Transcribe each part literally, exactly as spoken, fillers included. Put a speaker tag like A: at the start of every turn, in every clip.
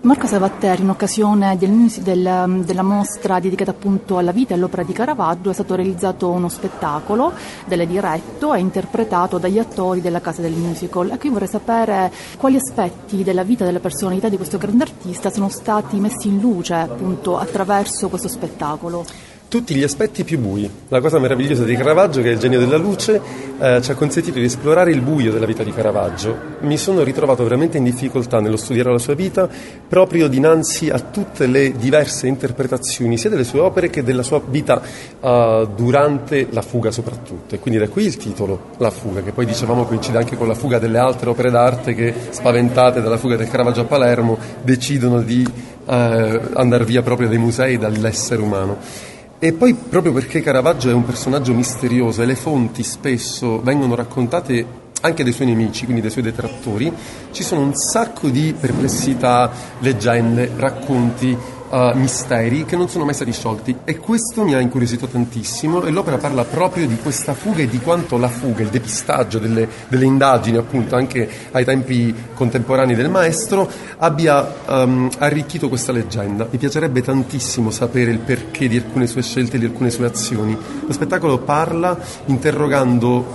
A: Marco Savatteri, in occasione del mus- del, della mostra dedicata appunto alla vita e all'opera di Caravaggio, è stato realizzato uno spettacolo delle diretto e interpretato dagli attori della Casa del Musical. Ecco, io vorrei sapere quali aspetti della vita e della personalità di questo grande artista sono stati messi in luce appunto attraverso questo spettacolo.
B: Tutti gli aspetti più bui. La cosa meravigliosa di Caravaggio, che è il genio della luce, eh, ci ha consentito di esplorare il buio della vita di Caravaggio. Mi sono ritrovato veramente in difficoltà nello studiare la sua vita, proprio dinanzi a tutte le diverse interpretazioni, sia delle sue opere che della sua vita eh, durante la fuga soprattutto. E quindi da qui il titolo, La fuga, che poi dicevamo coincide anche con la fuga delle altre opere d'arte che, spaventate dalla fuga del Caravaggio a Palermo, decidono di eh, andare via proprio dai musei, dall'essere umano. E poi proprio perché Caravaggio è un personaggio misterioso e le fonti spesso vengono raccontate anche dai suoi nemici, quindi dai suoi detrattori, ci sono un sacco di perplessità, leggende, racconti, uh, misteri che non sono mai stati sciolti, e questo mi ha incuriosito tantissimo, e l'opera parla proprio di questa fuga e di quanto la fuga, il depistaggio delle, delle indagini appunto anche ai tempi contemporanei del maestro abbia um, arricchito questa leggenda. Mi piacerebbe tantissimo sapere il perché di alcune sue scelte e di alcune sue azioni. Lo spettacolo parla interrogando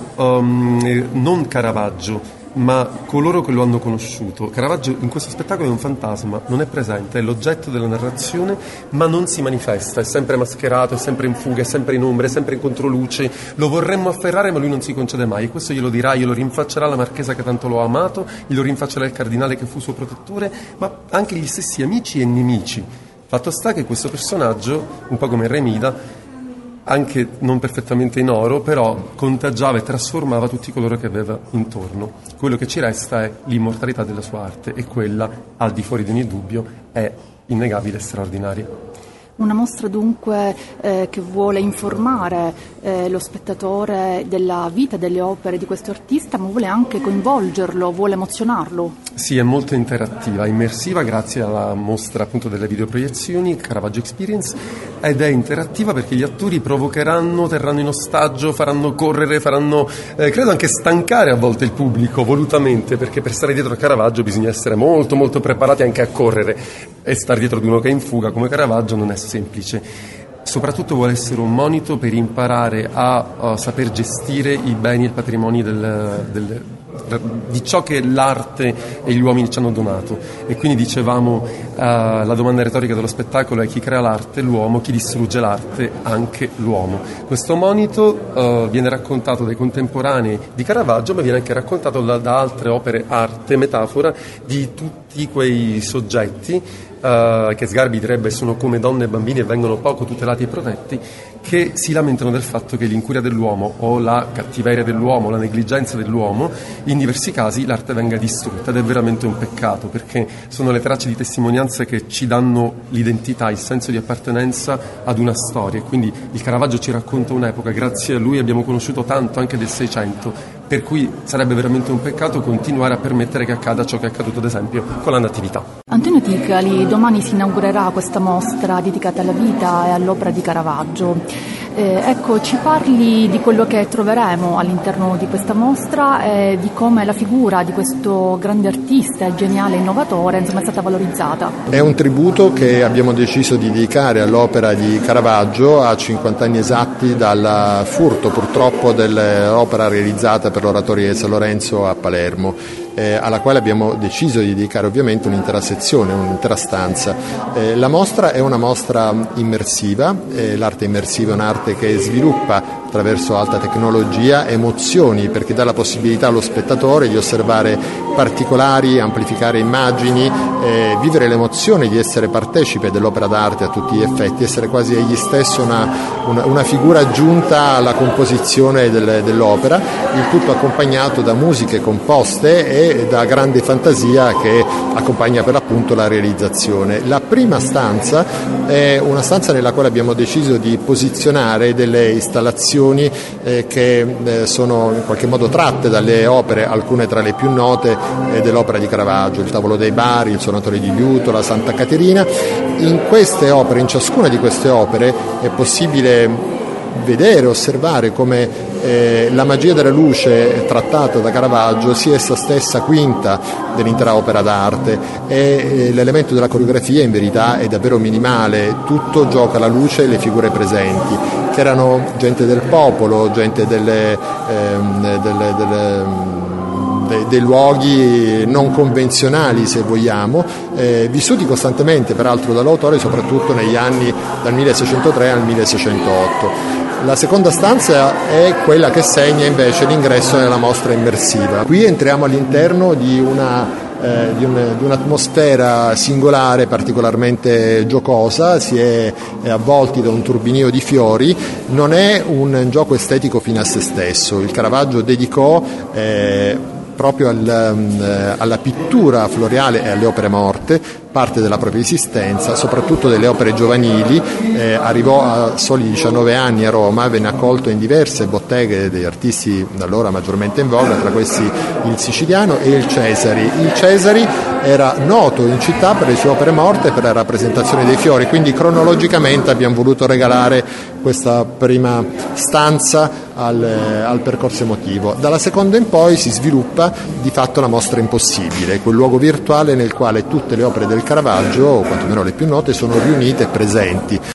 B: um, non Caravaggio, ma coloro che lo hanno conosciuto. Caravaggio in questo spettacolo è un fantasma, non è presente, è l'oggetto della narrazione, ma non si manifesta, è sempre mascherato, è sempre in fuga, è sempre in ombra, è sempre in controluce. Lo vorremmo afferrare, ma lui non si concede mai, e questo glielo dirà, glielo rinfaccerà la marchesa che tanto lo ha amato, glielo rinfaccerà il cardinale che fu suo protettore, ma anche gli stessi amici e nemici. Fatto sta che questo personaggio, un po' come Remida, anche non perfettamente in oro, però contagiava e trasformava tutti coloro che aveva intorno. Quello che ci resta è l'immortalità della sua arte, e quella, al di fuori di ogni dubbio, è innegabile e straordinaria.
A: Una mostra dunque eh, che vuole informare eh, lo spettatore della vita e delle opere di questo artista, ma vuole anche coinvolgerlo, vuole emozionarlo.
B: Sì, è molto interattiva, immersiva grazie alla mostra appunto delle videoproiezioni, Caravaggio Experience, ed è interattiva perché gli attori provocheranno, terranno in ostaggio, faranno correre, faranno eh, credo anche stancare a volte il pubblico volutamente, perché per stare dietro a Caravaggio bisogna essere molto molto preparati anche a correre, e stare dietro ad uno che è in fuga come Caravaggio non è semplice. Soprattutto vuole essere un monito per imparare a, a saper gestire i beni e il patrimonio del, del, di ciò che l'arte e gli uomini ci hanno donato. E quindi dicevamo, uh, la domanda retorica dello spettacolo è: chi crea l'arte? L'uomo. Chi distrugge l'arte? Anche l'uomo. Questo monito uh, viene raccontato dai contemporanei di Caravaggio, ma viene anche raccontato da, da altre opere arte, metafora di tutti quei soggetti Uh, che Sgarbi direbbe sono come donne e bambini e vengono poco tutelati e protetti, che si lamentano del fatto che l'incuria dell'uomo o la cattiveria dell'uomo, la negligenza dell'uomo, in diversi casi l'arte venga distrutta, ed è veramente un peccato, perché sono le tracce di testimonianza che ci danno l'identità, il senso di appartenenza ad una storia. Quindi il Caravaggio ci racconta un'epoca, grazie a lui abbiamo conosciuto tanto anche del Seicento, per cui sarebbe veramente un peccato continuare a permettere che accada ciò che è accaduto ad esempio con la Natività.
A: Antonio Ticali, domani si inaugurerà questa mostra dedicata alla vita e all'opera di Caravaggio. Eh, ecco, ci parli di quello che troveremo all'interno di questa mostra e di come la figura di questo grande artista, geniale e innovatore, insomma, è stata valorizzata.
C: È un tributo che abbiamo deciso di dedicare all'opera di Caravaggio a cinquanta anni esatti dal furto purtroppo dell'opera realizzata per l'oratorio di San Lorenzo a Palermo, eh, alla quale abbiamo deciso di dedicare ovviamente un'intera sezione, un'intera stanza. Eh, la mostra è una mostra immersiva, eh, l'arte immersiva è un'arte che sviluppa attraverso alta tecnologia emozioni, perché dà la possibilità allo spettatore di osservare particolari, amplificare immagini, eh, vivere l'emozione di essere partecipe dell'opera d'arte a tutti gli effetti, essere quasi egli stesso una, una, una figura aggiunta alla composizione del, dell'opera, il tutto accompagnato da musiche composte e da grande fantasia che accompagna per l'appunto la realizzazione. La prima stanza è una stanza nella quale abbiamo deciso di posizionare delle installazioni eh, che eh, sono in qualche modo tratte dalle opere, alcune tra le più note eh, dell'opera di Caravaggio, il Tavolo dei Bari, il Suonatore di liuto, la Santa Caterina. In queste opere, in ciascuna di queste opere, è possibile vedere, osservare come eh, la magia della luce trattata da Caravaggio sia essa stessa quinta dell'intera opera d'arte, e eh, l'elemento della coreografia in verità è davvero minimale, tutto gioca la luce e le figure presenti, che erano gente del popolo, gente delle, ehm, delle, delle dei luoghi non convenzionali, se vogliamo, eh, vissuti costantemente peraltro dall'autore, soprattutto negli anni dal milleseicentotre al milleseicentootto. La seconda stanza è quella che segna invece l'ingresso nella mostra immersiva. Qui entriamo all'interno di una Eh, di, un, di un'atmosfera singolare, particolarmente giocosa, si è, è avvolti da un turbinio di fiori. Non è un gioco estetico fine a se stesso. Il Caravaggio dedicò eh, proprio al, um, alla pittura floreale e alle opere morte parte della propria esistenza, soprattutto delle opere giovanili. Eh, arrivò a soli diciannove anni a Roma, venne accolto in diverse botteghe degli artisti allora maggiormente in voga, tra questi il Siciliano e il Cesari. Il Cesari era noto in città per le sue opere morte e per la rappresentazione dei fiori, quindi cronologicamente abbiamo voluto regalare questa prima stanza al, al percorso emotivo. Dalla seconda in poi si sviluppa di fatto la mostra impossibile, quel luogo virtuale nel quale tutte le opere del Caravaggio, o quantomeno le più note, sono riunite e presenti.